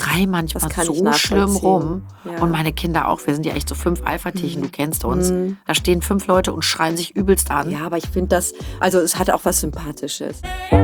schrei manchmal kann ich so schlimm rum. Ja. Und meine Kinder auch. Wir sind ja echt so 5 Alpha-Tierchen, du kennst uns. Da stehen 5 Leute und schreien sich übelst an. Ja, aber ich finde das, also es hat auch was Sympathisches.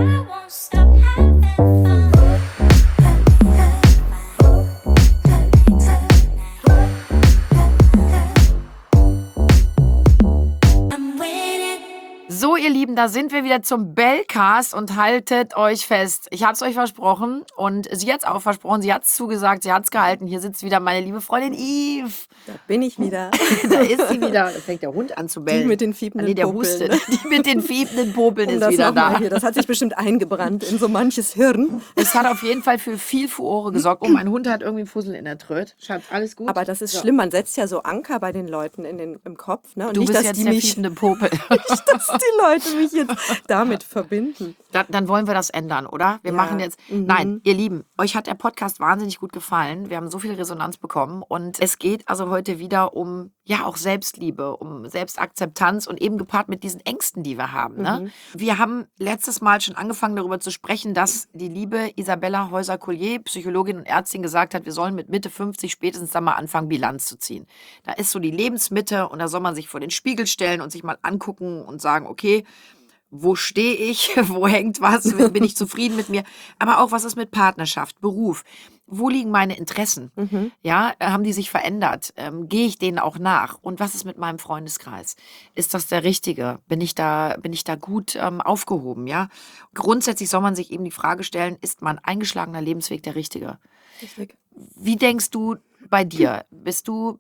So, ihr Lieben, da sind wir wieder zum Bellcast und haltet euch fest. Ich habe es euch versprochen und sie hat es auch versprochen. Sie hat es zugesagt, sie hat es gehalten. Hier sitzt wieder meine liebe Freundin Yves. Da bin ich wieder. Da ist sie wieder. Da fängt der Hund an zu bellen. Die mit den fiebenden der Popeln. hustet. Die mit den fiebenden Popeln ist das wieder da. Hier. Das hat sich bestimmt eingebrannt in so manches Hirn. Es hat auf jeden Fall für viel Furore gesorgt. Oh, mein Hund hat irgendwie einen Fussel in der Tröte. Schatz, alles gut? Aber das ist schlimm. Man setzt ja so Anker bei den Leuten im Kopf. Ne? Und Du nicht, bist dass jetzt die der mich, fiebende Popel. dass die Leute mich jetzt damit verbinden. Dann wollen wir das ändern, oder? Wir machen jetzt. Nein, ihr Lieben, euch hat der Podcast wahnsinnig gut gefallen. Wir haben so viel Resonanz bekommen. Und es geht also heute wieder um, ja, auch Selbstliebe, um Selbstakzeptanz und eben gepaart mit diesen Ängsten, die wir haben. Ne? Wir haben letztes Mal schon angefangen, darüber zu sprechen, dass die liebe Isabella Heuser-Collier, Psychologin und Ärztin, gesagt hat, wir sollen mit Mitte 50 spätestens dann mal anfangen, Bilanz zu ziehen. Da ist so die Lebensmitte und da soll man sich vor den Spiegel stellen und sich mal angucken und sagen, okay, wo stehe ich, wo hängt was, bin ich zufrieden mit mir, aber auch was ist mit Partnerschaft, Beruf, wo liegen meine Interessen, ja, haben die sich verändert, gehe ich denen auch nach und was ist mit meinem Freundeskreis, ist das der Richtige, bin ich da gut aufgehoben, ja, grundsätzlich soll man sich eben die Frage stellen, ist mein eingeschlagener Lebensweg der Richtige? Richtig. Wie denkst du bei dir, bist du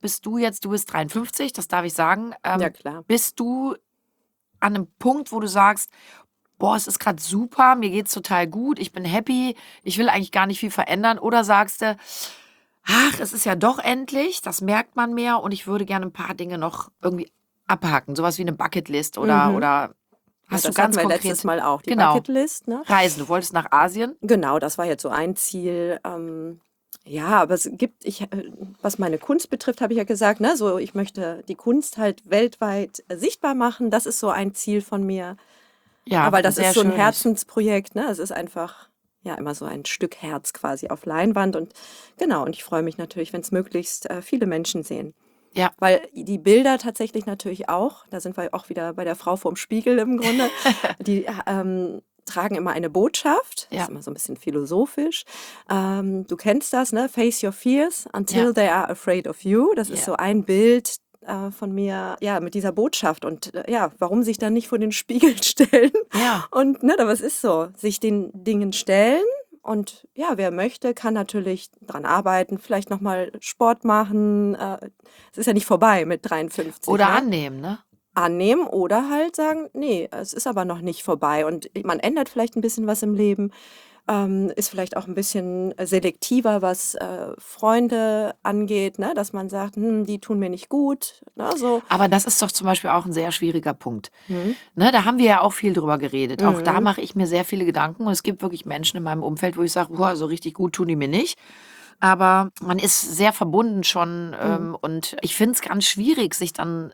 53, das darf ich sagen, Ja, klar. bist du an einem Punkt, wo du sagst, boah, es ist gerade super, mir geht's total gut, ich bin happy, ich will eigentlich gar nicht viel verändern? Oder sagst du, ach, es ist ja doch endlich, das merkt man mehr und ich würde gerne ein paar Dinge noch irgendwie abhaken, sowas wie eine Bucketlist oder hast du das ganz hatten wir konkret letztes Mal auch, die Genau. Bucketlist. Ne? Reisen? Du wolltest nach Asien? Genau, das war jetzt so ein Ziel. Ja, aber es gibt, was meine Kunst betrifft, habe ich ja gesagt, ne, so ich möchte die Kunst halt weltweit sichtbar machen. Das ist so ein Ziel von mir. Ja, weil das sehr ist so ein schönes. Herzensprojekt, ne? Es ist einfach ja immer so ein Stück Herz quasi auf Leinwand und genau. Und ich freue mich natürlich, wenn es möglichst viele Menschen sehen. Ja. Weil die Bilder tatsächlich natürlich auch, da sind wir auch wieder bei der Frau vorm Spiegel im Grunde, die tragen immer eine Botschaft, das Ja. ist immer so ein bisschen philosophisch. Du kennst das, ne? Face your fears until Ja. they are afraid of you. Das ist Ja. so ein Bild von mir, ja, mit dieser Botschaft und ja, warum sich dann nicht vor den Spiegel stellen? Ja. Und ne, aber es ist so, sich den Dingen stellen und ja, wer möchte, kann natürlich dran arbeiten, vielleicht nochmal Sport machen. Es ist ja nicht vorbei mit 53. Oder ne? annehmen, ne? Annehmen oder halt sagen, nee, es ist aber noch nicht vorbei und man ändert vielleicht ein bisschen was im Leben, ist vielleicht auch ein bisschen selektiver, was Freunde angeht, ne? Dass man sagt, die tun mir nicht gut, ne? So. Aber das ist doch zum Beispiel auch ein sehr schwieriger Punkt. Ne, da haben wir ja auch viel drüber geredet. Auch da mache ich mir sehr viele Gedanken. Und es gibt wirklich Menschen in meinem Umfeld, wo ich sage, so richtig gut tun die mir nicht. Aber man ist sehr verbunden schon. Und ich finde es ganz schwierig, sich dann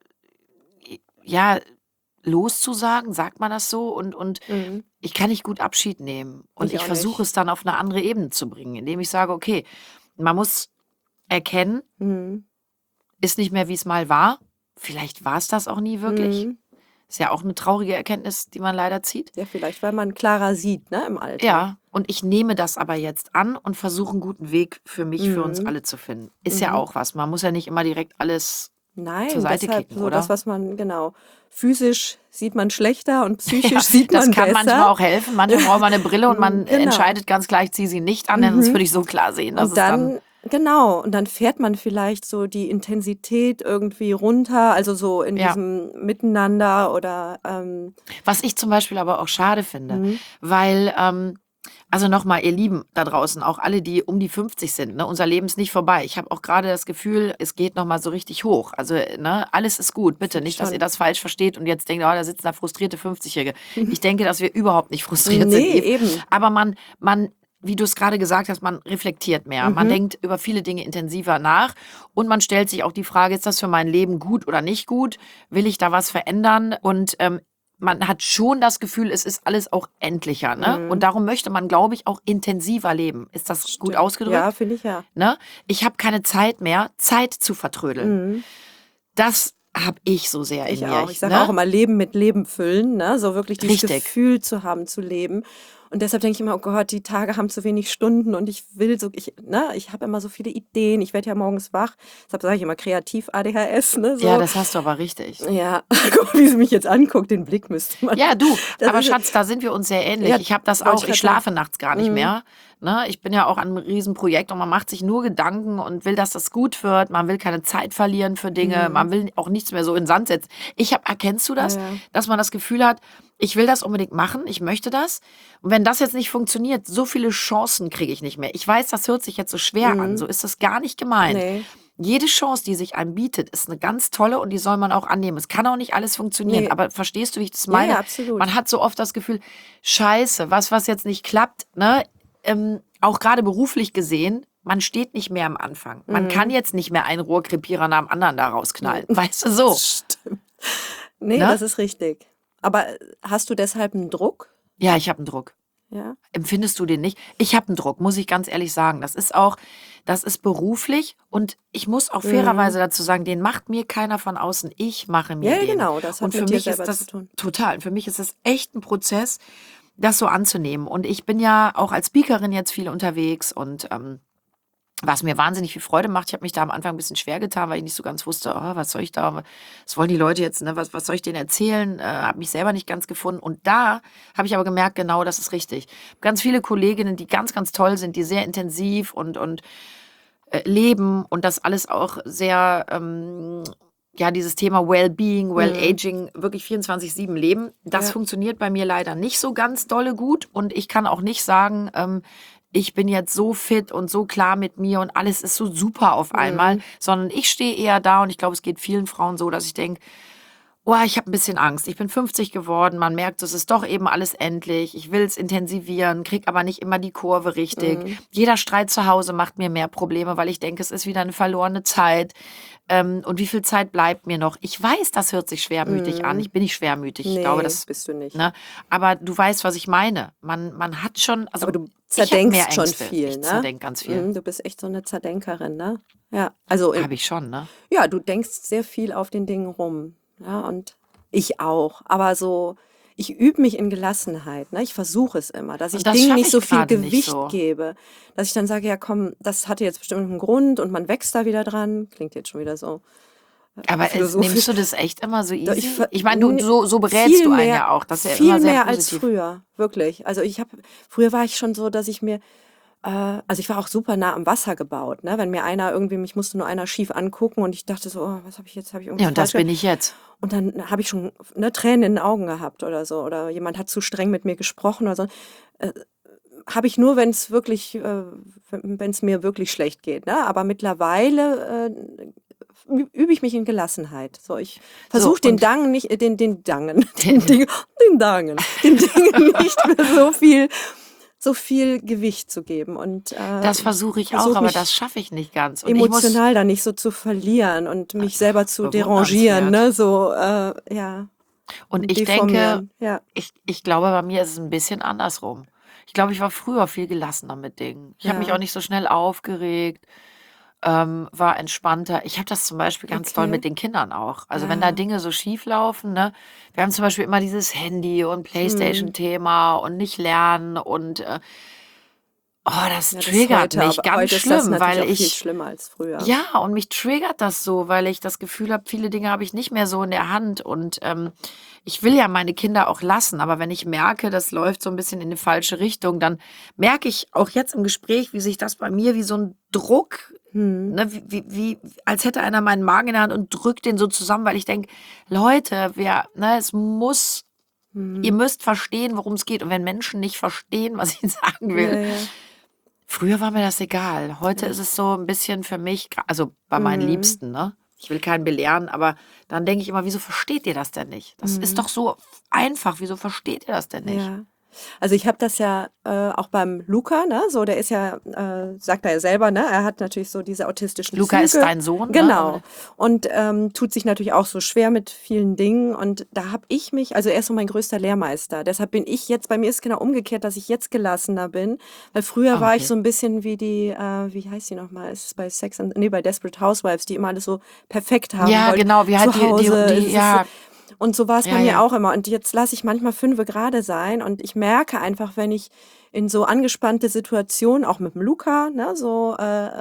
ja loszusagen, sagt man das so? Und ich kann nicht gut Abschied nehmen. Und Ich ich auch versuche nicht. es dann auf eine andere Ebene zu bringen, indem ich sage, okay, man muss erkennen, ist nicht mehr, wie es mal war. Vielleicht war es das auch nie wirklich. Ist ja auch eine traurige Erkenntnis, die man leider zieht. Ja, vielleicht, weil man klarer sieht, ne, im Alter. Ja, und ich nehme das aber jetzt an und versuche einen guten Weg für mich, für uns alle zu finden. Ist ja auch was. Man muss ja nicht immer direkt alles Nein, zur Seite deshalb kicken, so oder? das, was man, genau, physisch sieht man schlechter und psychisch Ja, sieht das man kann besser. manchmal auch helfen. Manchmal braucht man eine Brille und man Genau. entscheidet ganz gleich, zieh sie nicht an, denn sonst würde ich so klar sehen. Dass Und dann, genau, und dann fährt man vielleicht so die Intensität irgendwie runter, also so in Ja. diesem Miteinander oder was ich zum Beispiel aber auch schade finde, weil, also nochmal, ihr Lieben da draußen, auch alle, die um die 50 sind, ne, unser Leben ist nicht vorbei. Ich habe auch gerade das Gefühl, es geht nochmal so richtig hoch. Also, ne, alles ist gut. Bitte nicht, dass schon. ihr das falsch versteht und jetzt denkt, oh, da sitzen da frustrierte 50-Jährige. Ich denke, dass wir überhaupt nicht frustriert sind. Nee, Eve. eben. Aber man, wie du es gerade gesagt hast, man reflektiert mehr. Man denkt über viele Dinge intensiver nach und man stellt sich auch die Frage, ist das für mein Leben gut oder nicht gut? Will ich da was verändern? Und man hat schon das Gefühl, es ist alles auch endlicher, ne? Und darum möchte man, glaube ich, auch intensiver leben. Ist das gut Stimmt. ausgedrückt? Ja, finde ich ja. Ne? Ich habe keine Zeit mehr, Zeit zu vertrödeln. Das habe ich so sehr in Ich mir. auch. Ich sage auch immer, Leben mit Leben füllen, ne? So wirklich dieses Richtig. Gefühl zu haben, zu leben. Und deshalb denke ich immer, oh Gott, die Tage haben zu wenig Stunden und ich habe immer so viele Ideen. Ich werde ja morgens wach. Deshalb sage ich immer Kreativ-ADHS, ne? So. Ja, das hast du aber richtig. Ja, guck mal, wie sie mich jetzt anguckt, den Blick müsste man. Ja, du, Das aber ist- Schatz, da sind wir uns sehr ähnlich. Ja, Ich habe das wollte auch, ich ich grad schlafe nachts gar nicht Mhm. mehr. Ne? Ich bin ja auch an einem Riesenprojekt und man macht sich nur Gedanken und will, dass das gut wird. Man will keine Zeit verlieren für Dinge. Man will auch nichts mehr so in den Sand setzen. Erkennst du das? Ja. Dass man das Gefühl hat, ich will das unbedingt machen, ich möchte das. Und wenn das jetzt nicht funktioniert, so viele Chancen kriege ich nicht mehr. Ich weiß, das hört sich jetzt so schwer an. So ist das gar nicht gemeint. Nee. Jede Chance, die sich einem bietet, ist eine ganz tolle und die soll man auch annehmen. Es kann auch nicht alles funktionieren, Nee. aber verstehst du, wie ich das meine? Ja, absolut. Man hat so oft das Gefühl, scheiße, was jetzt nicht klappt, ne? Auch gerade beruflich gesehen, man steht nicht mehr am Anfang. Man kann jetzt nicht mehr einen Rohrkrepierer nach dem anderen da rausknallen. Weißt du, so. Stimmt. Nee, Ne? das ist richtig. Aber hast du deshalb einen Druck? Ja, ich habe einen Druck. Ja. Empfindest du den nicht? Ich habe einen Druck, muss ich ganz ehrlich sagen. Das ist beruflich und ich muss auch fairerweise dazu sagen, den macht mir keiner von außen. Ich mache mir Ja, den. genau, das hat Und für mit dir mich ist selber das zu tun. total. Für mich ist das echt ein Prozess, das so anzunehmen. Und ich bin ja auch als Speakerin jetzt viel unterwegs und was mir wahnsinnig viel Freude macht. Ich habe mich da am Anfang ein bisschen schwer getan, weil ich nicht so ganz wusste, was soll ich da, was wollen die Leute jetzt, ne? Was soll ich denen erzählen? Habe mich selber nicht ganz gefunden. Und da habe ich aber gemerkt, genau, das ist richtig. Ganz viele Kolleginnen, die ganz, ganz toll sind, die sehr intensiv und leben und das alles auch sehr, dieses Thema Wellbeing, Well-Aging, wirklich 24/7 leben. Das Ja. funktioniert bei mir leider nicht so ganz dolle gut und ich kann auch nicht sagen, ich bin jetzt so fit und so klar mit mir und alles ist so super auf einmal, sondern ich stehe eher da und ich glaube, es geht vielen Frauen so, dass ich denke, oh, ich habe ein bisschen Angst. Ich bin 50 geworden, man merkt, es ist doch eben alles endlich. Ich will es intensivieren, kriege aber nicht immer die Kurve richtig. Jeder Streit zu Hause macht mir mehr Probleme, weil ich denke, es ist wieder eine verlorene Zeit. Und wie viel Zeit bleibt mir noch? Ich weiß, das hört sich schwermütig an. Ich bin nicht schwermütig. Ich glaube, Nee, das bist du nicht. Ne? Aber du weißt, was ich meine. Man hat schon, also Aber du ich hab zerdenkst mehr schon Ängste. viel, Ich ne? zerdenk ganz viel. Du bist echt so eine Zerdenkerin, ne? Ja, also Habe ich schon, ne? ja, du denkst sehr viel auf den Dingen rum. Ja, und ich auch. Aber so, ich übe mich in Gelassenheit. Ne? Ich versuche es immer, dass ich Und das Dingen schaffe nicht ich so viel gerade nicht Gewicht so. gebe. Dass ich dann sage, ja komm, das hatte jetzt bestimmt einen Grund und man wächst da wieder dran. Klingt jetzt schon wieder so Aber philosophisch. nimmst du das echt immer so Doch, easy? Ich meine, so berätst viel du einen mehr, ja auch. Das ist ja viel immer sehr mehr als positiv. früher, wirklich. Also früher war ich schon so, dass ich mir, also ich war auch super nah am Wasser gebaut, ne? Wenn mir mich musste nur einer schief angucken und ich dachte so, oh, was habe ich jetzt, habe ich Ja, irgendwas und das falsch bin ich jetzt. und dann habe ich schon Tränen in den Augen gehabt oder so. Oder jemand hat zu streng mit mir gesprochen oder so. Habe ich nur, wenn es mir wirklich schlecht geht. Ne? Aber mittlerweile übe ich mich in Gelassenheit. So, ich versuche den und- Dangen nicht, den Dingen nicht mehr so viel Gewicht zu geben. Und Das versuche ich auch, versuch aber mich das schaffe ich nicht ganz. Und ich muss, emotional da nicht so zu verlieren und mich selber zu derangieren. Ne? So, ja. und ich denke, deformieren. Ja. ich glaube, bei mir ist es ein bisschen andersrum. Ich glaube, ich war früher viel gelassener mit Dingen. Ich habe mich Ja. auch nicht so schnell aufgeregt, war entspannter. Ich habe das zum Beispiel ganz toll Okay. mit den Kindern auch. Also wenn da Ja. Dinge so schief laufen, ne? Wir haben zum Beispiel immer dieses Handy- und Playstation-Thema und nicht lernen und das Ja, das triggert mich aber ganz heute ist das schlimm, natürlich weil auch viel ich schlimmer als früher. ja, und mich triggert das so, weil ich das Gefühl habe, viele Dinge habe ich nicht mehr so in der Hand und ich will ja meine Kinder auch lassen, aber wenn ich merke, das läuft so ein bisschen in die falsche Richtung, dann merke ich auch jetzt im Gespräch, wie sich das bei mir wie so ein Druck, ne, wie als hätte einer meinen Magen in der Hand und drückt den so zusammen, weil ich denke, Leute, es muss, ihr müsst verstehen, worum es geht. Und wenn Menschen nicht verstehen, was ich sagen will, Ja, ja. früher war mir das egal. Heute ist es so ein bisschen für mich, also bei meinen Liebsten, ne? Ich will keinen belehren, aber dann denke ich immer, wieso versteht ihr das denn nicht? Das ist doch so einfach, wieso versteht ihr das denn nicht? Ja. Also ich habe das ja auch beim Luca, ne? So, der ist ja, sagt er ja selber, ne? Er hat natürlich so diese autistischen Luca ist Züge. dein Sohn, ne? Genau. Und tut sich natürlich auch so schwer mit vielen Dingen. Und da habe ich mich, also er ist so mein größter Lehrmeister. Deshalb bin ich jetzt, bei mir ist es genau umgekehrt, dass ich jetzt gelassener bin. Weil früher war ich Okay. so ein bisschen wie die, wie heißt die nochmal? Ist es bei bei Desperate Housewives, die immer alles so perfekt haben Ja, wollten. genau, wie halt Zu Hause. ja, Und so war es bei ja, mir ja. auch immer. Und jetzt lasse ich manchmal 5 gerade sein und ich merke einfach, wenn ich in so angespannte Situationen, auch mit dem Luca, ne, so,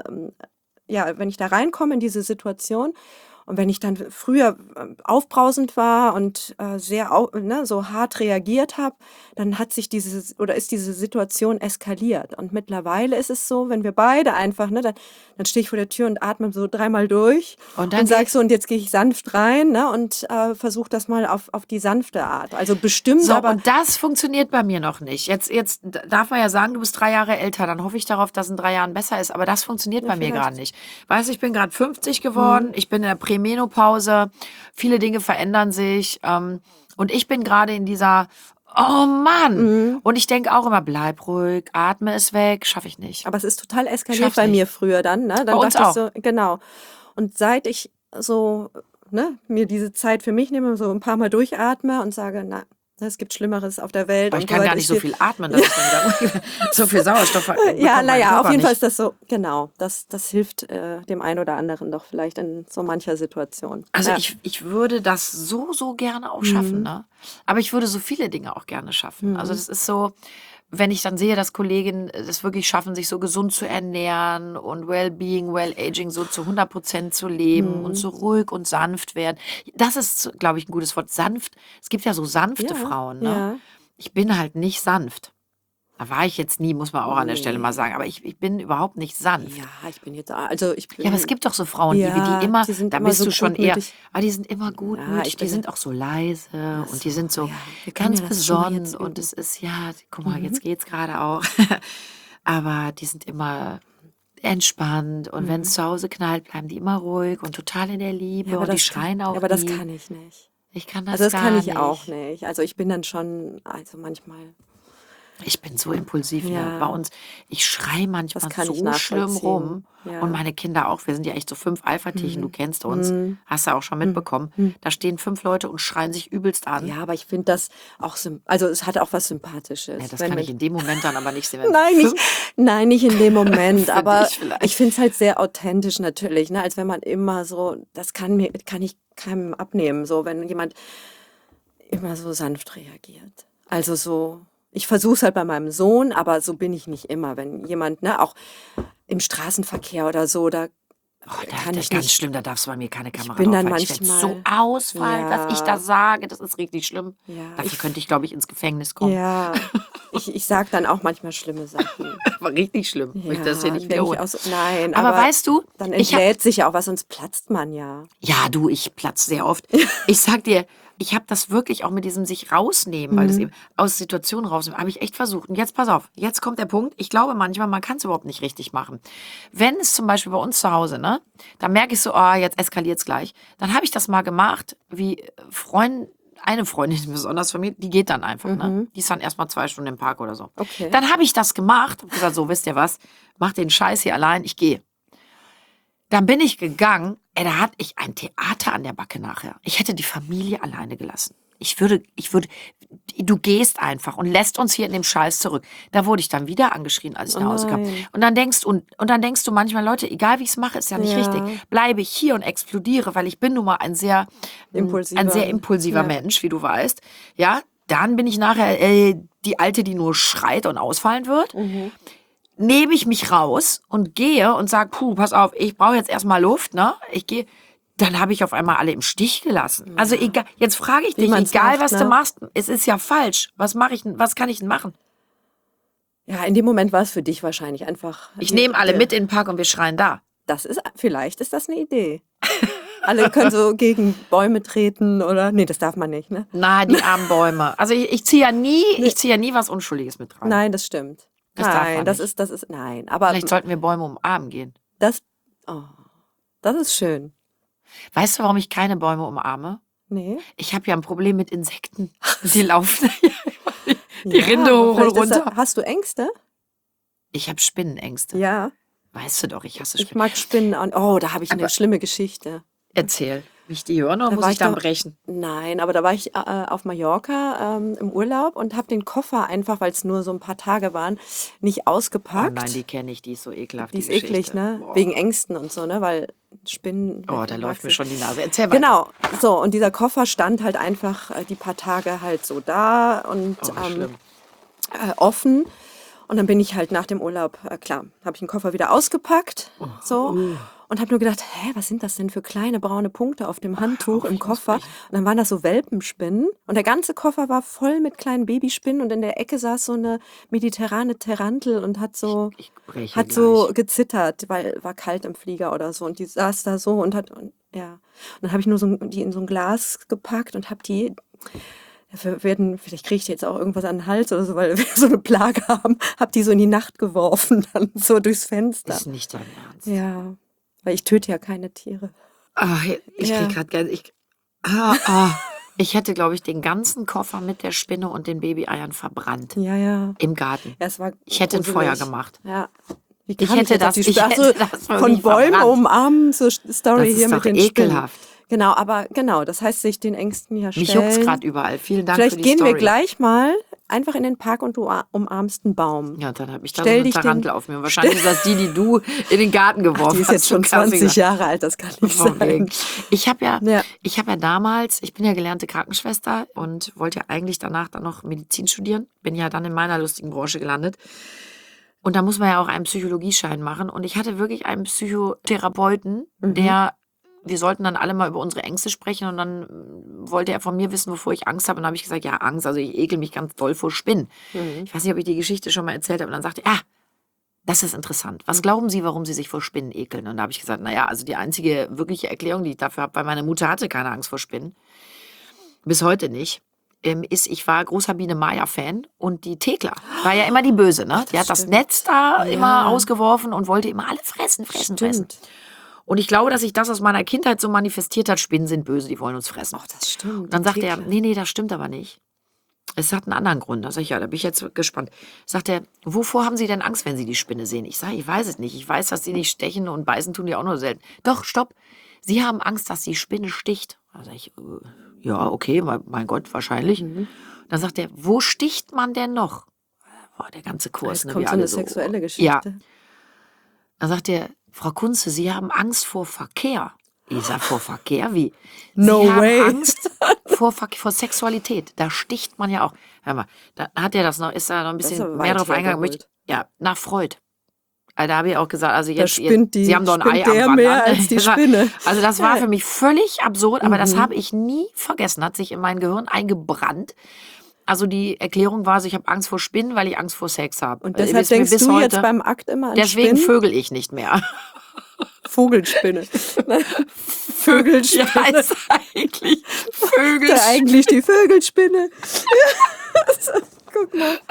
ja, wenn ich da reinkomme in diese Situation und wenn ich dann früher aufbrausend war und ne, so hart reagiert habe, dann hat sich ist diese Situation eskaliert. Und mittlerweile ist es so, wenn wir beide einfach, ne, dann stehe ich vor der Tür und atme so 3-mal durch Und und dann sag so, geht's. und jetzt gehe ich sanft rein, ne, und versuche das mal auf die sanfte Art. Also bestimmt, So, aber und das funktioniert bei mir noch nicht. Jetzt darf man ja sagen, du bist 3 Jahre älter, dann hoffe ich darauf, dass in 3 Jahren besser ist, aber das funktioniert ja, bei mir gerade vielleicht. nicht. Weißt du, ich bin gerade 50 Mhm. geworden, ich bin in der Prämenopause, viele Dinge verändern sich, und ich bin gerade in dieser, oh Mann! Mhm. Und ich denke auch immer, bleib ruhig, atme es weg, schaffe ich nicht. Aber es ist total Ich eskaliert schaff's bei nicht. mir früher dann, ne? Bei Dann uns dachte ich auch. so, genau. Und seit ich so, ne, mir diese Zeit für mich nehme, so ein paar Mal durchatme und sage, na, es gibt Schlimmeres auf der Welt Aber ich und so kann gar weiter. nicht so viel atmen, dass ich dann wieder ruhig bin. So viel Sauerstoff Ja, bekommt mein naja, auf Körper jeden Fall nicht. ist das so, genau, das hilft dem einen oder anderen doch vielleicht in so mancher Situation. Also Ja. ich würde das so gerne auch schaffen, Mhm. ne? Aber ich würde so viele Dinge auch gerne schaffen. Also Mhm. das ist so, wenn ich dann sehe, dass Kolleginnen es wirklich schaffen, sich so gesund zu ernähren und Wellbeing, Well-Aging so zu 100% zu leben und Mhm. so ruhig und sanft werden. Das ist, glaube ich, ein gutes Wort. Sanft. Es gibt ja so sanfte Ja, Frauen, ne? ja. Ich bin halt nicht sanft. Da war ich jetzt nie, muss man auch an der Stelle mal sagen. Nee. Aber ich bin überhaupt nicht sanft. Ja, ich bin jetzt, also ich Ja, aber es bin, gibt doch so Frauen, die ja, immer, die sind da immer bist so du schon eher, gutmütig. die sind immer Ja, ich gutmütig, die bin ja. sind auch so leise Ach und die so, sind so ja. Wir können ganz ja das schon mal besonnen jetzt und üben. es ist, ja, guck mal, Mhm. jetzt geht's gerade auch. Aber die sind immer entspannt und wenn es Mhm. zu Hause knallt, bleiben die immer ruhig und total in der Ja, Liebe und die schreien ja, auch aber das nie. kann ich nicht. Ich kann Also das das kann gar ich auch nicht. nicht. Also ich bin dann schon, also manchmal, Ich bin so impulsiv, ne? Bei ja, uns, ich schreie das manchmal kann ich so schlimm nachvollziehen. rum und Ja. meine Kinder auch. Wir sind ja echt so 5 Alpha-Tierchen, du Mhm. kennst uns. Mhm. Hast du auch schon Mhm. mitbekommen. Mhm. Da stehen 5 Leute und schreien sich übelst an. Ja, aber ich finde das auch, also es hat auch was Ne, Sympathisches, das wenn kann ich Menschen, in dem Moment dann aber nicht sehen, wenn nein, 5 nicht in dem Moment, für aber dich ich vielleicht. finde es halt sehr authentisch natürlich, ne, als wenn man immer so, kann ich keinem abnehmen, so, wenn jemand immer so sanft reagiert. Also so, ich versuche es halt bei meinem Sohn, aber so bin ich nicht immer. Wenn jemand, ne, auch im Straßenverkehr oder so, da Oh, kann das ich ganz nicht, schlimm, da darfst du bei mir keine ich Kamera bin drauf dann halten. Ich werde so manchmal, ausfallen, was ich da ja, sage. Das ist richtig schlimm. ja, Dafür könnte ich, glaube ich, ins Gefängnis kommen. ja, ich sage dann auch manchmal schlimme Sachen. Aber richtig schlimm. Ich möchte das hier Ja, nicht denke ich wiederholen. auch so, nein, Aber aber weißt du, dann ich habe entlädt sich ja auch was, sonst platzt man ja. Ja, du, ich platze sehr oft. Ich sag dir, ich habe das wirklich auch mit diesem sich rausnehmen, weil das Mhm. eben aus Situationen rausnehmen, habe ich echt versucht. Und jetzt pass auf, jetzt kommt der Punkt. Ich glaube manchmal, man kann es überhaupt nicht richtig machen. Wenn es zum Beispiel bei uns zu Hause, ne, da merke ich so, ah, jetzt eskaliert's gleich. Dann habe ich das mal gemacht, wie eine Freundin besonders von mir, die geht dann einfach, ne? Mhm. Die ist dann erstmal 2 Stunden im Park oder so. Okay. Dann habe ich das gemacht und gesagt, so, wisst ihr was, mach den Scheiß hier allein, ich gehe. Dann bin ich gegangen, da hatte ich ein Theater an der Backe nachher. Ich hätte die Familie alleine gelassen. Du gehst einfach und lässt uns hier in dem Scheiß zurück. Da wurde ich dann wieder angeschrien, als ich Oh nach Hause kam. nein. Und dann denkst du manchmal, Leute, egal wie ich es mache, ist ja nicht richtig. Ja, Bleibe ich hier und explodiere, weil ich bin nun mal ein sehr impulsiver. impulsiver Ja. Mensch, wie du weißt. Ja, dann bin ich nachher die Alte, die nur schreit und ausfallen wird. Mhm. Nehme ich mich raus und gehe und sage, puh, pass auf, ich brauche jetzt erstmal Luft, ne? Ich gehe, dann habe ich auf einmal alle im Stich gelassen. Also Ja. egal, jetzt frage ich Wie dich, man's egal macht, was du ne? machst, es ist ja falsch. Was kann ich denn machen? Ja, in dem Moment war es für dich wahrscheinlich einfach, Ich nehme alle mit in den Park und wir schreien da. vielleicht ist das eine Idee. Alle können so gegen Bäume treten oder, nee, das darf man nicht, ne? Na, die armen Bäume. Also ich ziehe ja nie, Nee. ich ziehe ja nie was Unschuldiges mit rein. Nein, das stimmt. Das darf Nein, man das nicht. nein, aber Vielleicht sollten wir Bäume umarmen gehen. das, oh, das ist schön. Weißt du, warum ich keine Bäume umarme? Nee? Ich habe ja ein Problem mit Insekten. Die laufen. Die Ja, Rinde aber hoch und vielleicht runter. hast du Ängste? Ich habe Spinnenängste. Ja, Weißt du doch, ich hasse ich Spinnen. mag Spinnen. Oh, da habe ich eine Aber schlimme Geschichte. erzähl. Will ich die hören oder Da muss war ich ich dann doch, brechen? nein, aber da war ich auf Mallorca im Urlaub und habe den Koffer einfach, weil es nur so ein paar Tage waren, nicht Oh nein, die ausgepackt. kenne ich, die ist so ekelhaft, Die die ist eklig, Geschichte. ne? Wegen Boah. Ängsten und so, ne? Weil Spinnen, Oh, da ich mag läuft mir sie. schon die Nase. Erzähl weiter. Genau, so, und dieser Koffer stand halt einfach die paar Tage halt so da und Oh, wie schlimm. offen. Und dann bin ich halt nach dem Urlaub, klar, habe ich den Koffer wieder ausgepackt, so, und habe nur gedacht, hä, was sind das denn für kleine braune Punkte auf dem Handtuch auf, im ich muss Koffer? brechen. Und dann waren das so Welpenspinnen und der ganze Koffer war voll mit kleinen Babyspinnen und in der Ecke saß so eine mediterrane Tarantel und Ich breche hat so gleich. gezittert, weil war kalt im Flieger oder so und die saß da so und ja. Und dann habe ich nur die in so ein Glas gepackt und habe die, vielleicht kriege ich jetzt auch irgendwas an den Hals oder so, weil wir so eine Plage haben, habe die so in die Nacht geworfen, dann so durchs Fenster. Ist nicht dein Ernst. Ja, weil ich töte ja keine Tiere. Ah, ich Ja. krieg gerade gerne. Ich hätte, glaube ich, den ganzen Koffer mit der Spinne und den Babyeiern verbrannt. Ja, ja. Im Garten. Ja, es war Ich hätte ein gruselig. Feuer gemacht. Ja. Wie Ich kam hätte jetzt auf das- die ich Ach so, hätte das von wirklich Bäumen verbrannt. umarmen zur Story Das ist hier doch mit den Spinnen. ekelhaft. Genau, aber genau, das heißt, sich den Ängsten ja Mich juckt's stellen. gerade überall. Vielen Dank Vielleicht für die gehen Story. wir gleich mal einfach in den Park und du umarmst einen Baum. Ja, dann habe ich da Stell so eine dich den- Tarantel auf mir. Wahrscheinlich ist das die du in den Garten geworfen Die ist hast. jetzt schon du Klassiker. 20 Jahre alt, das kann nicht Von wegen. sein. Ich habe ja, Ja. damals, ich bin ja gelernte Krankenschwester und wollte ja eigentlich danach dann noch Medizin studieren. Bin ja dann in meiner lustigen Branche gelandet. Und da muss man ja auch einen Psychologieschein machen. Und ich hatte wirklich einen Psychotherapeuten, wir sollten dann alle mal über unsere Ängste sprechen. Und dann wollte er von mir wissen, wovor ich Angst habe. Und dann habe ich gesagt, ja, Angst, also ich ekel mich ganz doll vor Spinnen. Ich weiß nicht, ob ich die Geschichte schon mal erzählt habe. Und dann sagte er, das ist interessant. Was glauben Sie, warum Sie sich vor Spinnen ekeln? Und da habe ich gesagt, naja, also die einzige wirkliche Erklärung, die ich dafür habe, weil meine Mutter hatte keine Angst vor Spinnen, bis heute nicht, ist, ich war großer Biene Maya-Fan und die Thekla war ja immer die Böse, ne? Die hat das stimmt. Netz da Ja. immer ausgeworfen und wollte immer alle fressen. Stimmt. Und ich glaube, dass sich das aus meiner Kindheit so manifestiert hat, Spinnen sind böse, die wollen uns fressen. Ach, das stimmt. Und dann sagt er, Thekla. nee, das stimmt aber nicht. Es hat einen anderen Grund. Da sag ich, ja, da bin ich jetzt gespannt. Sagt er, wovor haben Sie denn Angst, wenn Sie die Spinne sehen? Ich sage, ich weiß es nicht. Ich weiß, dass sie nicht stechen und beißen tun die auch nur selten. Doch, stopp. Sie haben Angst, dass die Spinne sticht. Da sag ich, ja, okay, mein Gott, wahrscheinlich. Dann sagt er, wo sticht man denn noch? Boah, der ganze Kurs. Jetzt Ne, kommt wir so alle eine sexuelle Geschichte. Ja. Dann sagt er, Frau Kunze, Sie haben Angst vor Verkehr. Ich sag, vor Verkehr? Wie? No Sie haben way. Angst vor Sexualität. Da sticht man ja auch. Hör mal, da hat er das noch, ist da noch ein Das ist bisschen aber mehr weit drauf eingegangen. hergeholt. Ja, nach Freud. Also da habe ich auch gesagt, also Da jetzt, spinnt Sie haben doch ein Ei spinnt am der Wandern. mehr als die Spinne. Also das war für mich völlig absurd, aber Mhm. das habe ich nie vergessen, hat sich in mein Gehirn eingebrannt. Also die Erklärung war, ich habe Angst vor Spinnen, weil ich Angst vor Sex habe. Und deshalb Ist mir denkst bis du heute, jetzt beim Akt immer an deswegen Spinnen? vögel ich nicht mehr. Vogelspinne. Ja, Vögelspinne. heißt eigentlich Vögel. Eigentlich die Vögelspinne. Guck mal.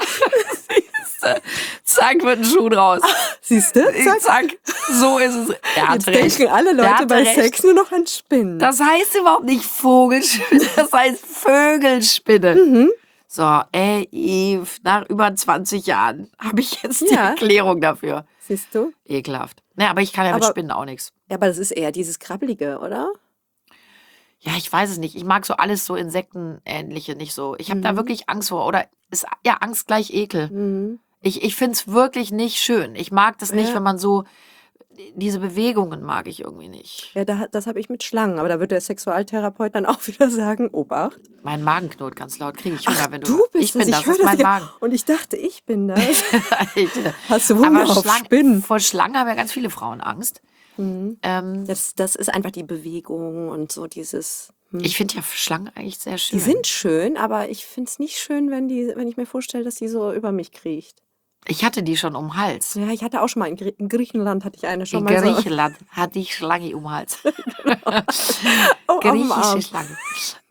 Zack, wird ein Schuh draus. Siehst du? Zack. Zack, so ist es. Er Jetzt hatte recht. denken alle Der Leute hatte bei recht. Sex nur noch an Spinnen. Das heißt überhaupt nicht Vogelspinne, das heißt Vögelspinne. Mhm. So, ey, Eve, nach über 20 Jahren habe ich jetzt die Ja. Erklärung dafür. Siehst du? Ekelhaft. Naja, aber ich kann ja mit Aber- Spinnen auch nichts. Ja, aber das ist eher dieses Krabbelige, oder? Ja, ich weiß es nicht. Ich mag so alles so Insektenähnliche nicht so. Ich habe da wirklich Angst vor. Oder ist ja Angst gleich Ekel. Mhm. Ich finde es wirklich nicht schön. Ich mag das nicht, Ja. wenn man so. Diese Bewegungen mag ich irgendwie nicht. Ja, das habe ich mit Schlangen. Aber da wird der Sexualtherapeut dann auch wieder sagen, Obacht. Mein Magen knurrt ganz laut. Kriege ich Hunger, wenn du. Du bist ich bin das, höre ist mein ja. Magen. Und ich dachte, ich bin das. Alter. Hast du Hunger Aber auf Spinnen? vor Schlangen haben ja ganz viele Frauen Angst. Das ist einfach die Bewegung und so dieses. Ich finde ja Schlangen eigentlich sehr schön. Die sind schön, aber ich finde es nicht schön, wenn ich mir vorstelle, dass die so über mich kriecht. Ich hatte die schon um den Hals. Ja, ich hatte auch schon mal in Griechenland hatte ich eine schon In mal Griechenland hatte ich Schlange um den Hals. so. Oh, am Griechische Arm. Schlange.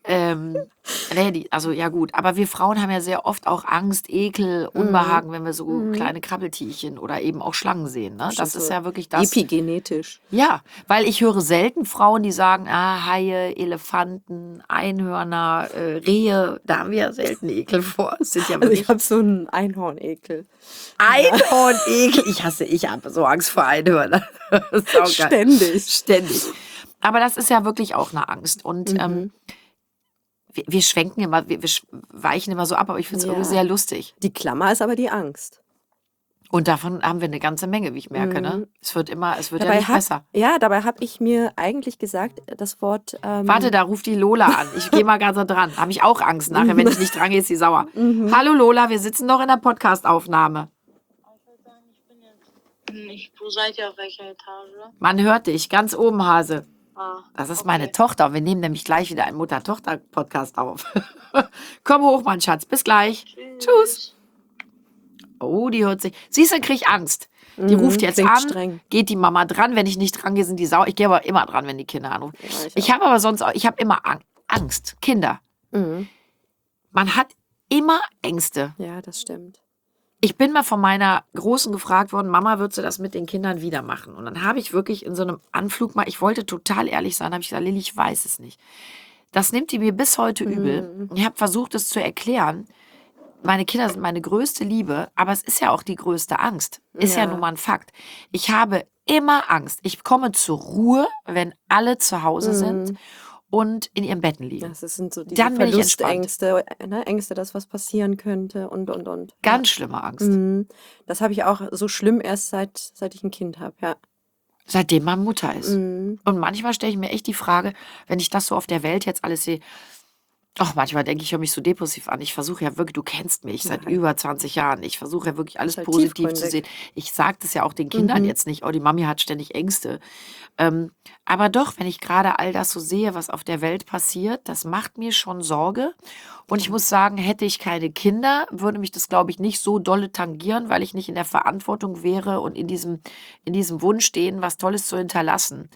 Also ja gut, aber wir Frauen haben ja sehr oft auch Angst, Ekel, Unbehagen, wenn wir so kleine Krabbeltierchen oder eben auch Schlangen sehen. Ne? Das ist so ja wirklich das. epigenetisch. Ja, weil ich höre selten Frauen, die sagen, Haie, Elefanten, Einhörner, Rehe, da haben wir ja selten Ekel vor. Es sind ja Also wirklich ich habe so einen Einhornekel. Einhornekel. Ich habe so Angst vor Einhörnern. Das ist auch geil. Ständig. Aber das ist ja wirklich auch eine Angst. Und wir schwenken immer, wir weichen immer so ab, aber ich finde es irgendwie sehr lustig. Die Klammer ist aber die Angst. Und davon haben wir eine ganze Menge, wie ich merke. Ne? Es wird ja Dabei nicht besser. Ja, dabei habe ich mir eigentlich gesagt, das Wort... Warte, da ruft die Lola an. Ich gehe mal ganz dran. Habe ich auch Angst nachher, wenn ich nicht dran gehe, ist sie sauer. Hallo Lola, wir sitzen noch in der Podcast-Aufnahme. Wo seid ihr, auf welcher Etage? Man hört dich, ganz oben, Hase. Ah, Das ist meine Tochter. Wir nehmen nämlich gleich wieder einen Mutter-Tochter-Podcast auf. Komm hoch, mein Schatz. Bis gleich. Tschüss. Oh, die hört sich. Siehst du, krieg ich Angst. Die ruft jetzt an, streng. geht die Mama dran. Wenn ich nicht dran gehe, sind die sauer. Ich gehe aber immer dran, wenn die Kinder anrufen. Ja, ich habe aber sonst auch, ich habe immer Angst. Kinder. Man hat immer Ängste. Ja, das stimmt. Ich bin mal von meiner Großen gefragt worden, Mama, würdest du das mit den Kindern wieder machen? Und dann habe ich wirklich in so einem Anflug mal, ich wollte total ehrlich sein, habe ich gesagt, Lilly, ich weiß es nicht. Das nimmt die mir bis heute übel. Ich habe versucht, es zu erklären. Meine Kinder sind meine größte Liebe, aber es ist ja auch die größte Angst. Ist ja nun mal ein Fakt. Ich habe immer Angst. Ich komme zur Ruhe, wenn alle zu Hause sind und in ihren Betten liegen. Das sind so diese Dann bin ich Verlustängste, ne? Ängste, dass was passieren könnte und. Ganz schlimme Angst. Das habe ich auch so schlimm erst seit ich ein Kind habe, ja. Seitdem man Mutter ist. Und manchmal stelle ich mir echt die Frage, wenn ich das so auf der Welt jetzt alles sehe, manchmal denke ich, höre mich so depressiv an. Ich versuche ja wirklich, du kennst mich seit über 20 Jahren. Ich versuche ja wirklich alles positiv zu sehen. Ich sage das ja auch den Kindern jetzt nicht, die Mami hat ständig Ängste. Aber doch, wenn ich gerade all das so sehe, was auf der Welt passiert, das macht mir schon Sorge. Und ich muss sagen, hätte ich keine Kinder, würde mich das, glaube ich, nicht so dolle tangieren, weil ich nicht in der Verantwortung wäre und in diesem Wunsch stehen, was Tolles zu hinterlassen.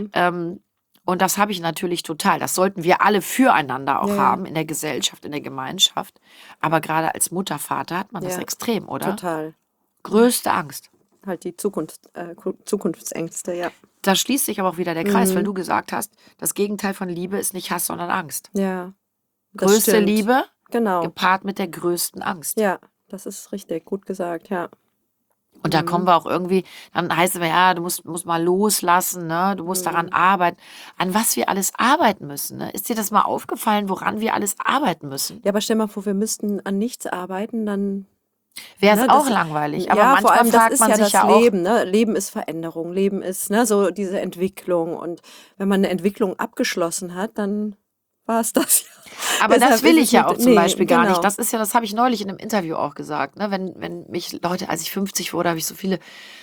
Und das habe ich natürlich total. Das sollten wir alle füreinander auch haben, in der Gesellschaft, in der Gemeinschaft. Aber gerade als Mutter, Vater hat man das extrem, oder? Total. Größte Angst. Halt die Zukunftsängste, ja. Da schließt sich aber auch wieder der Kreis, weil du gesagt hast, das Gegenteil von Liebe ist nicht Hass, sondern Angst. Ja. Größte stimmt. Liebe Genau. gepaart mit der größten Angst. Ja, das ist richtig. Gut gesagt, ja. Und da kommen wir auch irgendwie, dann heißt es ja, du musst mal loslassen, ne? Du musst daran arbeiten. An was wir alles arbeiten müssen, ne? Ist dir das mal aufgefallen, woran wir alles arbeiten müssen? Ja, aber stell mal vor, wir müssten an nichts arbeiten, dann wäre es auch langweilig. Aber ja, manchmal vor allem, fragt das man ist ja sich das ja auch, Leben, ne? Leben ist Veränderung, Leben ist, ne, so diese Entwicklung. Und wenn man eine Entwicklung abgeschlossen hat, dann war es das ja. aber das Deshalb will ist ich es ja nicht- auch zum nee, Beispiel gar genau. nicht. Das habe ich neulich in einem Interview auch gesagt. Ne? Wenn mich Leute, als ich 50 wurde, habe ich so viele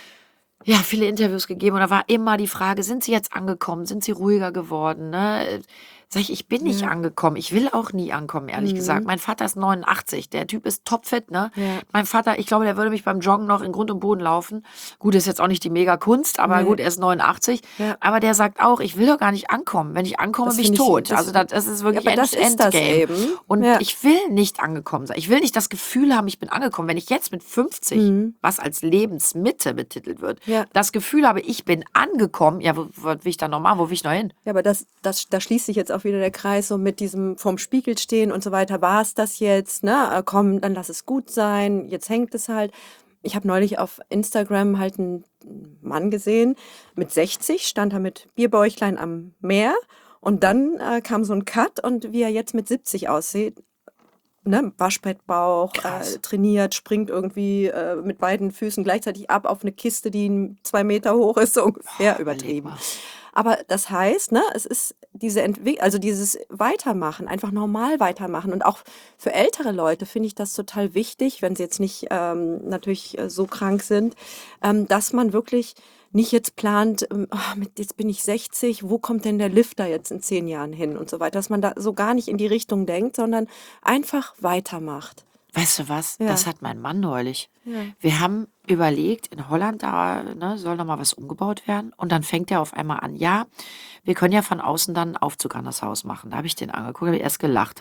Interviews gegeben und da war immer die Frage, sind Sie jetzt angekommen? Sind Sie ruhiger geworden? Ne? Sag ich bin nicht angekommen. Ich will auch nie ankommen, ehrlich gesagt. Mein Vater ist 89. Der Typ ist topfit, ne? Ja. Mein Vater, ich glaube, der würde mich beim Joggen noch in Grund und Boden laufen. Gut, ist jetzt auch nicht die Mega-Kunst, aber gut, er ist 89. Ja. Aber der sagt auch, ich will doch gar nicht ankommen. Wenn ich ankomme, Das bin ich finde ich- tot. das- Also das ist wirklich aber das ist das Endgame. eben. Und Ja. ich will nicht angekommen sein. Ich will nicht das Gefühl haben, ich bin angekommen. Wenn ich jetzt mit 50, was als Lebensmitte betitelt wird, Ja. das Gefühl habe, ich bin angekommen, ja, wo will ich dann noch machen? Wo will ich noch hin? Ja, aber da schließt sich jetzt auch wieder der Kreis, so mit diesem vorm Spiegel stehen und so weiter. War es das jetzt? Ne? Komm, dann lass es gut sein. Jetzt hängt es halt. Ich habe neulich auf Instagram halt einen Mann gesehen, mit 60, stand er mit Bierbäuchlein am Meer. Und dann kam so ein Cut und wie er jetzt mit 70 aussieht. Ne, Waschbrettbauch, trainiert, springt irgendwie mit beiden Füßen gleichzeitig ab auf eine Kiste, die 2 Meter hoch ist, so ungefähr übertrieben. mal. Aber das heißt, ne, es ist also dieses Weitermachen, einfach normal weitermachen. Und auch für ältere Leute finde ich das total wichtig, wenn sie jetzt nicht natürlich so krank sind, dass man wirklich nicht jetzt plant, jetzt bin ich 60, wo kommt denn der Lifter jetzt in 10 Jahren hin und so weiter, dass man da so gar nicht in die Richtung denkt, sondern einfach weitermacht. Weißt du was? Ja. Das hat mein Mann neulich. Ja. Wir haben überlegt, in Holland, da soll noch mal was umgebaut werden. Und dann fängt er auf einmal an, ja, wir können ja von außen dann einen Aufzug an das Haus machen. Da habe ich den angeguckt, habe ich erst gelacht.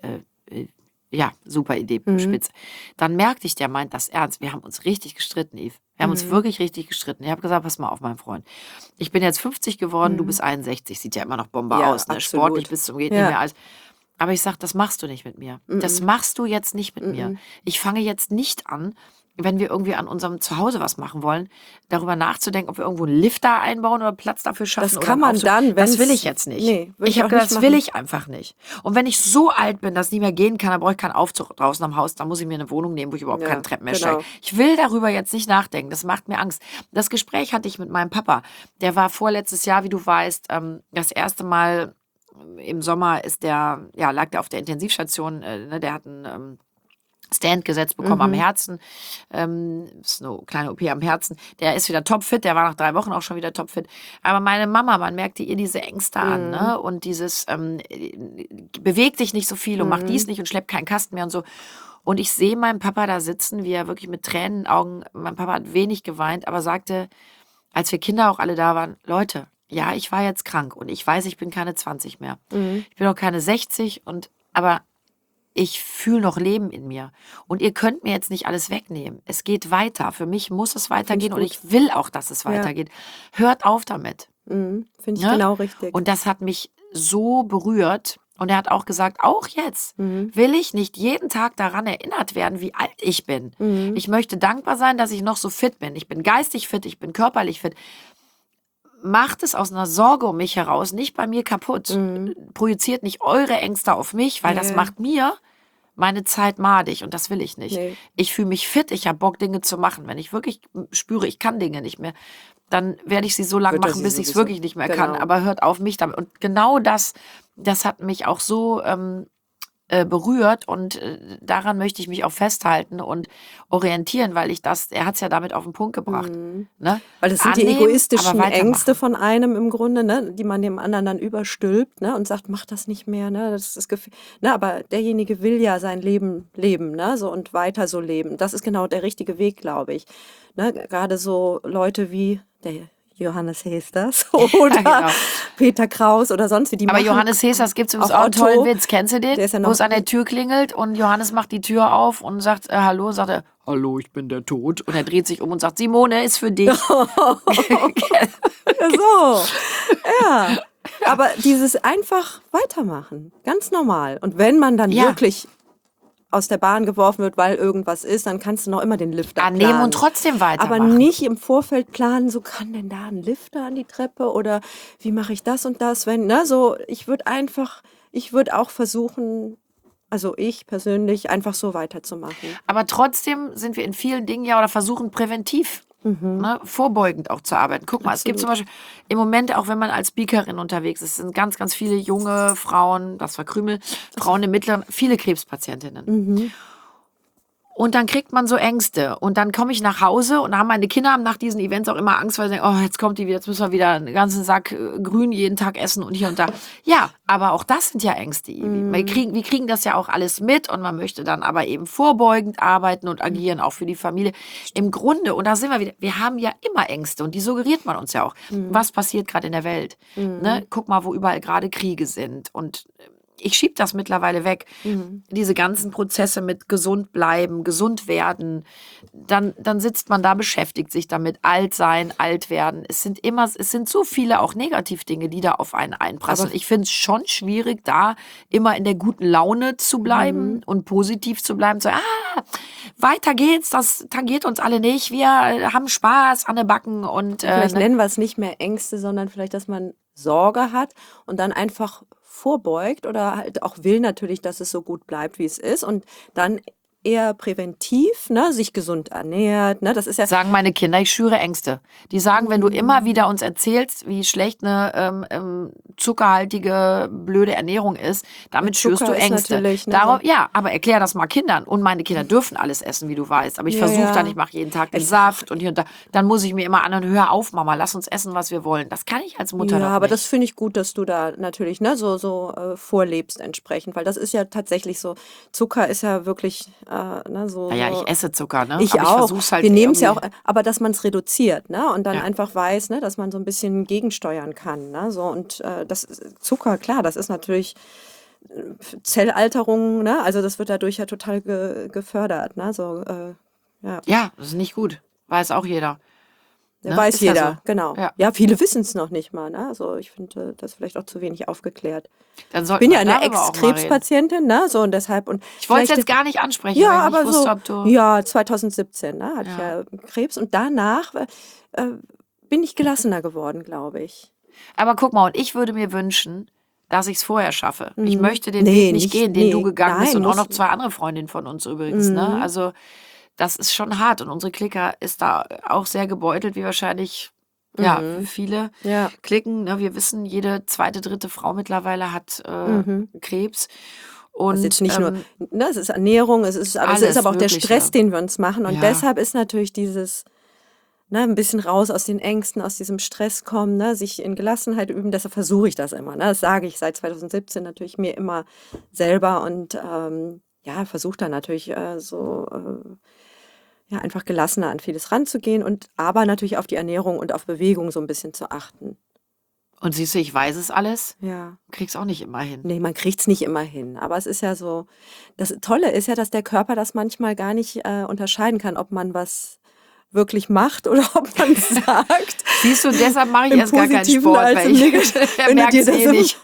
Ja, super Idee, spitze. Dann merkte ich, der meint das ernst. Wir haben uns richtig gestritten, Yves. Wir haben uns wirklich richtig gestritten. Ich habe gesagt, pass mal auf, mein Freund. Ich bin jetzt 50 geworden, du bist 61. Sieht ja immer noch Bombe Ja, aus, ne? absolut. Sportlich bis zum geht nicht mehr alles. Aber ich sage, das machst du nicht mit mir. Das machst du jetzt nicht mit mir. Ich fange jetzt nicht an, wenn wir irgendwie an unserem Zuhause was machen wollen, darüber nachzudenken, ob wir irgendwo einen Lifter einbauen oder Platz dafür schaffen. Das oder kann einen man Aufzug. dann, Das wenn's- will ich jetzt nicht. Nee, will ich ich habe auch gesagt, nicht das will machen. ich einfach nicht. Und wenn ich so alt bin, dass es nicht mehr gehen kann, dann brauche ich keinen Aufzug draußen am Haus, dann muss ich mir eine Wohnung nehmen, wo ich überhaupt Ja, keine Treppen mehr genau. steige. Ich will darüber jetzt nicht nachdenken, das macht mir Angst. Das Gespräch hatte ich mit meinem Papa. Der war vorletztes Jahr, wie du weißt, das erste Mal im Sommer lag der auf der Intensivstation, der hat einen Stand gesetzt bekommen am Herzen. Ist eine kleine OP am Herzen. Der ist wieder topfit, der war nach 3 Wochen auch schon wieder topfit. Aber meine Mama, man merkte ihr diese Ängste an, ne? Und dieses beweg dich nicht so viel und mach dies nicht und schlepp keinen Kasten mehr und so. Und ich sehe meinen Papa da sitzen, wie er wirklich mit Tränen in den Augen, mein Papa hat wenig geweint, aber sagte, als wir Kinder auch alle da waren, Leute, ja, ich war jetzt krank und ich weiß, ich bin keine 20 mehr. Ich bin auch keine 60 aber ich fühle noch Leben in mir. Und ihr könnt mir jetzt nicht alles wegnehmen. Es geht weiter. Für mich muss es weitergehen und ich will auch, dass es weitergeht. Hört auf damit. Finde ich Ne? genau richtig. Und das hat mich so berührt. Und er hat auch gesagt, auch jetzt will ich nicht jeden Tag daran erinnert werden, wie alt ich bin. Ich möchte dankbar sein, dass ich noch so fit bin. Ich bin geistig fit, ich bin körperlich fit. Macht es aus einer Sorge um mich heraus, nicht bei mir kaputt. Projiziert nicht eure Ängste auf mich, weil das macht mir meine Zeit madig und das will ich nicht. Nee. Ich fühle mich fit, ich habe Bock, Dinge zu machen. Wenn ich wirklich spüre, ich kann Dinge nicht mehr, dann werde ich sie so lange Wird er machen, sie bis ich es sowieso. wirklich nicht mehr kann. Genau. Aber hört auf mich damit. Und genau das hat mich auch so berührt und daran möchte ich mich auch festhalten und orientieren, weil er hat es ja damit auf den Punkt gebracht. Ne? Weil das sind die Annehmen, egoistischen aber weitermachen. Ängste von einem im Grunde, ne, die man dem anderen dann überstülpt, ne, und sagt, mach das nicht mehr, ne, das ist das Gefühl, ne, aber derjenige will ja sein Leben leben, ne, so und weiter so leben. Das ist genau der richtige Weg, glaube ich. Ne, gerade so Leute wie der Johannes Hesters oder genau. Peter Kraus oder sonst wie die Aber machen. Johannes Hesters gibt es übrigens auch einen Otto, tollen Witz. Kennst du den? der ist ja Wo noch- es an der Tür klingelt und Johannes macht die Tür auf und sagt Hallo und sagt er, hallo, ich bin der Tod. Und er dreht sich um und sagt, Simone ist für dich. So, ja. Aber dieses einfach weitermachen, ganz normal. Und wenn man dann Ja. wirklich aus der Bahn geworfen wird, weil irgendwas ist, dann kannst du noch immer den Lifter Annehmen planen. und trotzdem weitermachen. Aber nicht im Vorfeld planen, so kann denn da ein Lifter an die Treppe oder wie mache ich das und das, wenn, ne, so, ich würde auch versuchen, also ich persönlich, einfach so weiterzumachen. Aber trotzdem sind wir in vielen Dingen oder versuchen präventiv, vorbeugend auch zu arbeiten. Guck mal, es gibt zum Beispiel im Moment, auch wenn man als Speakerin unterwegs ist, sind ganz, ganz viele junge Frauen, das war Krümel, Frauen im Mittleren, viele Krebspatientinnen. Und dann kriegt man so Ängste. Und dann komme ich nach Hause und haben meine Kinder nach diesen Events auch immer Angst, weil sie denken, oh, jetzt kommt die wieder, jetzt müssen wir wieder einen ganzen Sack Grün jeden Tag essen und hier und da. Ja, aber auch das sind ja Ängste. Wir kriegen das ja auch alles mit und man möchte dann aber eben vorbeugend arbeiten und agieren, auch für die Familie. Im Grunde, und da sind wir wieder, wir haben ja immer Ängste und die suggeriert man uns ja auch. Was passiert gerade in der Welt? Ne? Guck mal, wo überall gerade Kriege sind und ich schiebe das mittlerweile weg. Diese ganzen Prozesse mit gesund bleiben, gesund werden. Dann sitzt man da, beschäftigt sich damit. Alt sein, alt werden. Es sind so viele auch Negativdinge, die da auf einen einprasseln. Ich finde es schon schwierig, da immer in der guten Laune zu bleiben und positiv zu bleiben. So, weiter geht's, das tangiert uns alle nicht. Wir haben Spaß an den Backen und Vielleicht nennen wir es nicht mehr Ängste, sondern vielleicht, dass man Sorge hat und dann einfach vorbeugt oder halt auch will natürlich, dass es so gut bleibt, wie es ist und dann eher präventiv, ne, sich gesund ernährt, ne, das ist ja sagen meine Kinder, ich schüre Ängste. Die sagen, wenn du immer wieder uns erzählst, wie schlecht eine zuckerhaltige, blöde Ernährung ist, damit schürst du Zucker ist Ängste. natürlich, ne, Darauf, ja, aber erklär das mal Kindern. Und meine Kinder dürfen alles essen, wie du weißt. Aber ich Ja, versuche ja. dann, ich mache jeden Tag den Saft und hier und da. Dann muss ich mir immer anhören, hör auf, Mama, lass uns essen, was wir wollen. Das kann ich als Mutter ja, doch aber nicht. das finde ich gut, dass du da natürlich, ne, so vorlebst entsprechend, weil das ist ja tatsächlich so. Zucker ist ja wirklich Naja, ich esse Zucker, ne? Ich aber ich auch. versuch's halt Wir nehmen es ja auch, irgendwie. aber dass man es reduziert, ne? Und dann Ja. einfach weiß, ne, dass man so ein bisschen gegensteuern kann, ne? So, und Zucker, klar, das ist natürlich Zellalterung, ne? Also das wird dadurch ja total gefördert, ne? So, ja. Ja, das ist nicht gut. Weiß auch jeder. Ja, Ne? weiß Ist ja jeder, so. genau. Ja. Ja, viele wissen es noch nicht mal, ne? Also ich finde, das ist vielleicht auch zu wenig aufgeklärt. Dann Ich sollten bin wir ja eine darüber auch mal reden. Ex-Krebspatientin, ne? So und deshalb und Ich wollte es vielleicht jetzt gar nicht ansprechen, ja, weil ich aber nicht wusste, so, ob du. ja, 2017, ne, hatte ich Ja. ja Krebs und danach bin ich gelassener geworden, glaube ich. Aber guck mal, und ich würde mir wünschen, dass ich es vorher schaffe. Ich möchte den Nee, Weg nicht gehen, den du gegangen bist nein, und auch noch muss, 2 andere Freundinnen von uns übrigens. Ne? Also das ist schon hart und unsere Clique ist da auch sehr gebeutelt, wie wahrscheinlich ja, viele ja. Klicken. Ne? Wir wissen, jede 2., 3. Frau mittlerweile hat Krebs. Das Und ist jetzt nicht nur, ne, es ist Ernährung, es ist alles aber auch der Mögliche. Stress, den wir uns machen. Und Ja. deshalb ist natürlich dieses, ne, ein bisschen raus aus den Ängsten, aus diesem Stress kommen, ne, sich in Gelassenheit üben. Deshalb versuche ich das immer. Ne? Das sage ich seit 2017 natürlich mir immer selber und ja, versuche dann natürlich ja, einfach gelassener an vieles ranzugehen und aber natürlich auf die Ernährung und auf Bewegung so ein bisschen zu achten. Und siehst du, ich weiß es alles, Ja. krieg's auch nicht immer hin. Nee, man kriegt es nicht immer hin. Aber es ist ja so, das Tolle ist ja, dass der Körper das manchmal gar nicht unterscheiden kann, ob man was wirklich macht oder ob man es sagt. Siehst du, deshalb mache ich Im erst gar keinen Positiven Sport, als weil im ich Negativen. er Wenn du merkt dir es das eh so- nicht.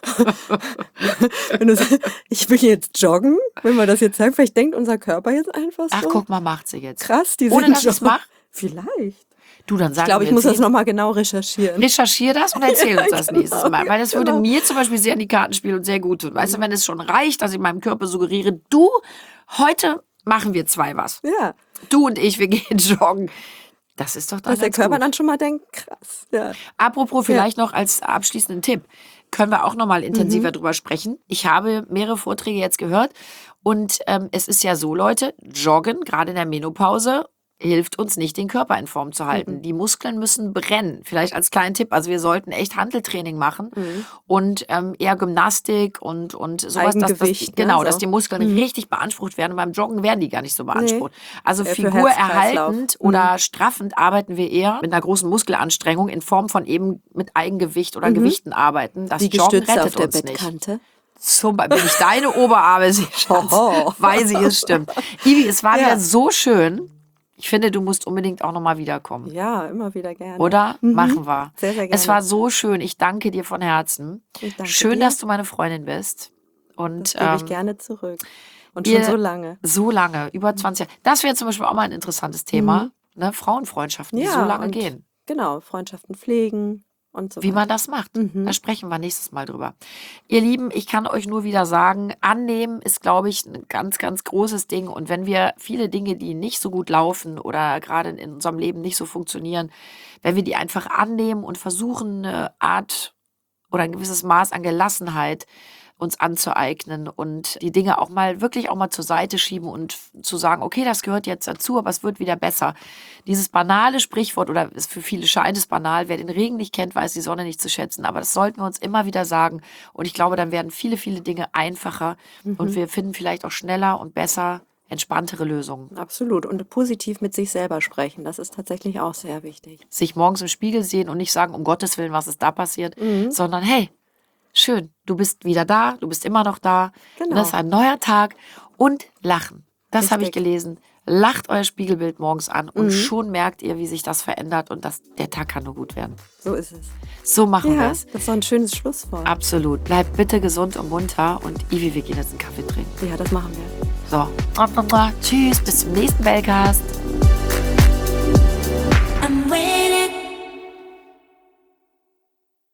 Wenn du sagst, ich will jetzt joggen, wenn man das jetzt sagt, vielleicht denkt unser Körper jetzt einfach Ach, so. guck mal, macht sie jetzt. Krass, die Ohne sind dass ich's schon- mach? Vielleicht. Du, dann Ich sagen glaube, wir ich muss das jetzt nochmal genau recherchieren. recherchier das und erzähl uns das Genau, nächstes Mal. Weil das würde genau. mir zum Beispiel sehr in die Karten spielen und sehr gut tun. Weißt du, wenn es schon reicht, dass ich meinem Körper suggeriere, du, heute machen wir 2 was. Ja, Du und ich, wir gehen joggen. Das ist doch dann dass der ganz Körper gut. dann schon mal denkt, krass. Ja. Apropos, vielleicht noch als abschließenden Tipp, können wir auch noch mal intensiver drüber sprechen. Ich habe mehrere Vorträge jetzt gehört und es ist ja so, Leute, Joggen, gerade in der Menopause, hilft uns nicht, den Körper in Form zu halten. Die Muskeln müssen brennen. Vielleicht als kleinen Tipp, also wir sollten echt Hanteltraining machen und eher Gymnastik und sowas. Eigengewicht, ne, genau, so. dass die Muskeln richtig beansprucht werden. Und beim Joggen werden die gar nicht so beansprucht. Also Für figurerhaltend oder straffend arbeiten wir eher mit einer großen Muskelanstrengung in Form von eben mit Eigengewicht oder Gewichten arbeiten. Das Wie Joggen gestützt auf rettet der uns nicht. Bettkante. Zum Beispiel, wenn ich deine Oberarme sehe, Schatz, Hoho. weiß ich, es stimmt. Ivi, es war Ja. wieder so schön. Ich finde, du musst unbedingt auch nochmal wiederkommen. Ja, immer wieder gerne. Oder? Machen wir. Sehr, sehr Es gerne. war so schön. Ich danke dir von Herzen. Ich danke Schön, dir. dass du meine Freundin bist. Und Das gebe ich gerne zurück. Und ihr- schon so lange. so lange, über 20 Jahre. Das wäre zum Beispiel auch mal ein interessantes Thema. Ne? Frauenfreundschaften, die so lange und gehen. Genau, Freundschaften pflegen und so Wie weiter. man das macht. Da sprechen wir nächstes Mal drüber. Ihr Lieben, ich kann euch nur wieder sagen, annehmen ist, glaube ich, ein ganz, ganz großes Ding. Und wenn wir viele Dinge, die nicht so gut laufen oder gerade in unserem Leben nicht so funktionieren, wenn wir die einfach annehmen und versuchen, eine Art oder ein gewisses Maß an Gelassenheit uns anzueignen und die Dinge auch mal wirklich auch mal zur Seite schieben und zu sagen, okay, das gehört jetzt dazu, aber es wird wieder besser. Dieses banale Sprichwort, oder ist für viele scheint es banal, wer den Regen nicht kennt, weiß die Sonne nicht zu schätzen, aber das sollten wir uns immer wieder sagen und ich glaube, dann werden viele, viele Dinge einfacher und wir finden vielleicht auch schneller und besser entspanntere Lösungen. Absolut. Und positiv mit sich selber sprechen, das ist tatsächlich auch sehr wichtig. Sich morgens im Spiegel sehen und nicht sagen, um Gottes Willen, was ist da passiert, sondern hey, schön, du bist wieder da, du bist immer noch da. Genau. Das ist ein neuer Tag und lachen. Das habe ich Richtig. gelesen. Lacht euer Spiegelbild morgens an und schon merkt ihr, wie sich das verändert und der Tag kann nur gut werden. So ist es. So machen wir Ja, es. das ist doch ein schönes Schlusswort. Absolut. Bleibt bitte gesund und munter und Ivi, wir gehen jetzt einen Kaffee trinken. Ja, das machen wir. So. Tschüss, bis zum nächsten Bellcast.